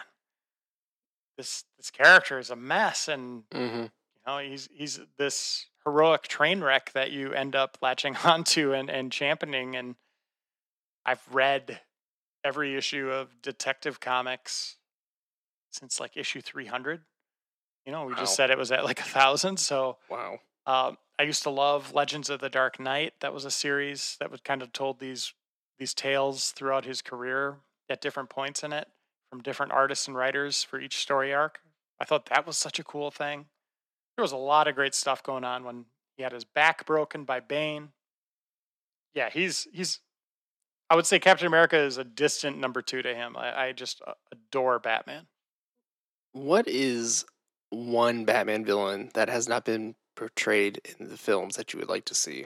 Speaker 1: this character is a mess, and
Speaker 2: Mm-hmm.
Speaker 1: he's this heroic train wreck that you end up latching onto and championing. And I've read every issue of Detective Comics since like issue 300. We
Speaker 2: Wow.
Speaker 1: just said it was at like 1,000. So
Speaker 2: Wow.
Speaker 1: I used to love Legends of the Dark Knight. That was a series that would kind of told these tales throughout his career at different points in it from different artists and writers for each story arc. I thought that was such a cool thing. There was a lot of great stuff going on when he had his back broken by Bane. Yeah, he's. I would say Captain America is a distant number two to him. I just adore Batman.
Speaker 2: What is one Batman villain that has not been portrayed in the films that you would like to see?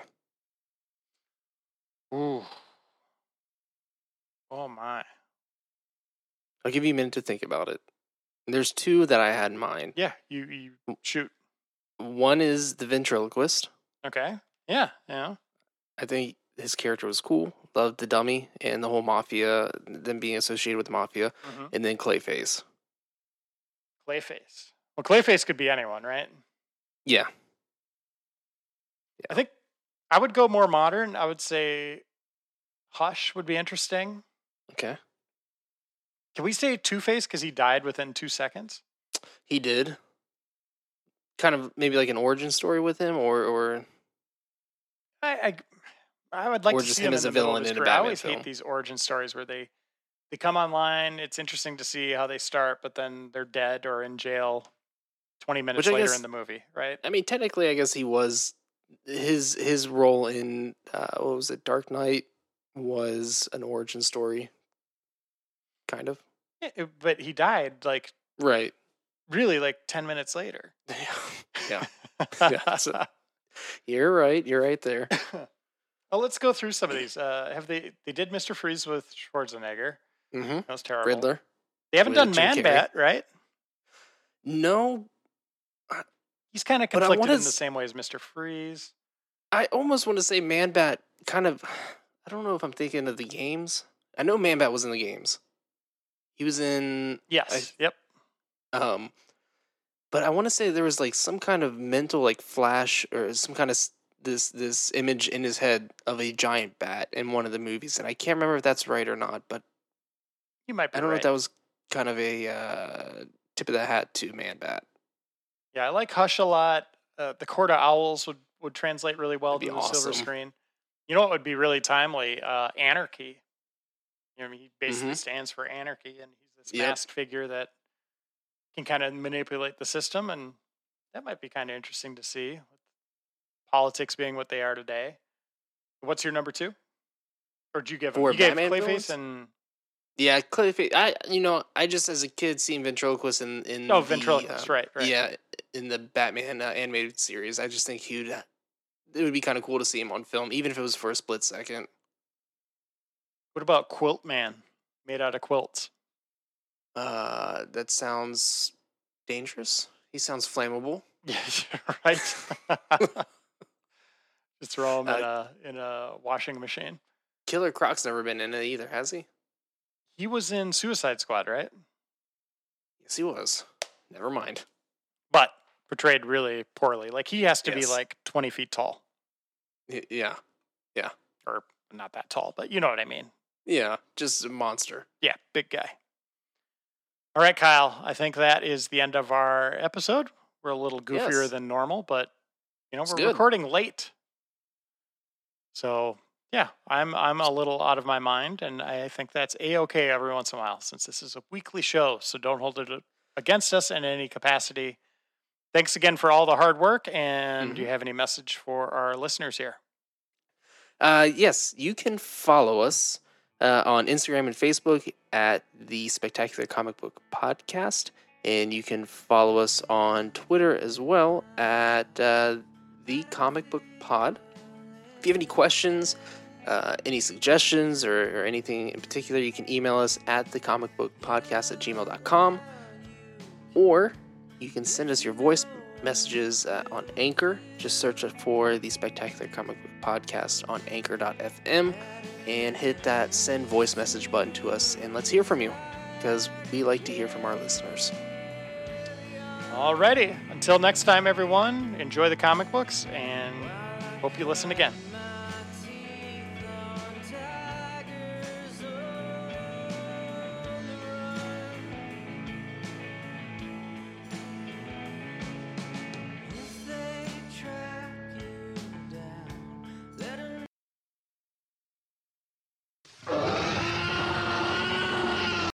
Speaker 1: Ooh. Oh my.
Speaker 2: I'll give you a minute to think about it. There's two that I had in mind.
Speaker 1: Yeah, you shoot.
Speaker 2: One is the ventriloquist.
Speaker 1: Okay. Yeah. Yeah.
Speaker 2: I think his character was cool. Loved the dummy and the whole mafia, them being associated with the mafia.
Speaker 1: Mm-hmm.
Speaker 2: And then Clayface.
Speaker 1: Clayface. Well, Clayface could be anyone, right?
Speaker 2: Yeah.
Speaker 1: I think I would go more modern. I would say Hush would be interesting.
Speaker 2: Okay.
Speaker 1: Can we say Two-Face because he died within 2 seconds?
Speaker 2: He did. Kind of maybe like an origin story with him, or
Speaker 1: I would like
Speaker 2: Or
Speaker 1: to
Speaker 2: just
Speaker 1: see
Speaker 2: him
Speaker 1: him
Speaker 2: as
Speaker 1: in
Speaker 2: a
Speaker 1: the middle of
Speaker 2: villain
Speaker 1: his
Speaker 2: in a
Speaker 1: career. I
Speaker 2: Batman
Speaker 1: always
Speaker 2: film.
Speaker 1: hate these origin stories where they come online. It's interesting to see how they start, but then they're dead or in jail 20 minutes
Speaker 2: Which I
Speaker 1: later
Speaker 2: guess-
Speaker 1: in the movie, right?
Speaker 2: I mean, technically, I guess he was his role in what was it, Dark Knight, was an origin story, kind of.
Speaker 1: But he died like
Speaker 2: Right.
Speaker 1: really like 10 minutes later.
Speaker 2: Yeah. Yeah, so- You're right. You're right there.
Speaker 1: Well, let's go through some of these. Have they did Mr. Freeze with Schwarzenegger?
Speaker 2: Mm-hmm.
Speaker 1: That was terrible.
Speaker 2: Riddler.
Speaker 1: They haven't
Speaker 2: with
Speaker 1: done
Speaker 2: Jim
Speaker 1: Man
Speaker 2: Carrey.
Speaker 1: Bat, right?
Speaker 2: No,
Speaker 1: He's kind of
Speaker 2: But I
Speaker 1: conflicted
Speaker 2: wanna
Speaker 1: in the
Speaker 2: s-
Speaker 1: same way as Mr. Freeze.
Speaker 2: I almost want to say Man Bat. Kind of. I don't know if I'm thinking of the games. I know Man Bat was in the games. He was in.
Speaker 1: Yes. Yep.
Speaker 2: But I want to say there was like some kind of mental like flash or some kind of this image in his head of a giant bat in one of the movies, and I can't remember if that's right or not. But
Speaker 1: You might be
Speaker 2: I don't know
Speaker 1: right.
Speaker 2: if that was kind of a tip of the hat to Man Bat.
Speaker 1: Yeah, I like Hush a lot. The Court of Owls would would translate really well to
Speaker 2: That'd
Speaker 1: the
Speaker 2: be
Speaker 1: silver
Speaker 2: awesome.
Speaker 1: screen. You know what would be really timely? Anarchy. You know, he basically
Speaker 2: Mhm.
Speaker 1: stands for anarchy, and he's this
Speaker 2: Yep.
Speaker 1: masked figure that can kind of manipulate the system, and that might be kind of interesting to see, with politics being what they are today. What's your number 2? Or did you give him?
Speaker 2: For
Speaker 1: You gave
Speaker 2: Batman
Speaker 1: Clayface
Speaker 2: villains?
Speaker 1: and
Speaker 2: Yeah, Clayface. I just as a kid seen Ventriloquist in
Speaker 1: oh,
Speaker 2: the
Speaker 1: ventriloquist, right?
Speaker 2: yeah, in the Batman animated series. I just think it would be kind of cool to see him on film, even if it was for a split second.
Speaker 1: What about Quilt Man, made out of quilts?
Speaker 2: That sounds dangerous. He sounds flammable.
Speaker 1: Yeah, right. Just throw him
Speaker 2: Uh,
Speaker 1: in a washing machine.
Speaker 2: Killer Croc's never been in it either, has he?
Speaker 1: He was in Suicide Squad, right?
Speaker 2: Yes, he was. Never mind.
Speaker 1: But portrayed really poorly. Like he has to be
Speaker 2: Yes.
Speaker 1: like 20 feet tall,
Speaker 2: Yeah,
Speaker 1: or not that tall, but you know what I mean.
Speaker 2: yeah, just a monster.
Speaker 1: Yeah, big guy. All right, Kyle. I think that is the end of our episode. We're a little goofier
Speaker 2: Yes.
Speaker 1: than normal, but you know
Speaker 2: It's
Speaker 1: we're
Speaker 2: good.
Speaker 1: recording late, so yeah, I'm a little out of my mind, and I think that's a-okay every once in a while, since this is a weekly show. So don't hold it against us in any capacity. Thanks again for all the hard work, and do you have any message for our listeners here?
Speaker 2: Yes, you can follow us on Instagram and Facebook at the Spectacular Comic Book Podcast, and you can follow us on Twitter as well at the Comic Book Pod. If you have any questions, any suggestions, or anything in particular, you can email us at thecomicbookpodcast@gmail.com, or you can send us your voice messages on Anchor. Just search for the Spectacular Comic Book Podcast on anchor.fm and hit that send voice message button to us, and let's hear from you, because we like to hear from our listeners.
Speaker 1: Alrighty. Until next time, everyone, enjoy the comic books and hope you listen again.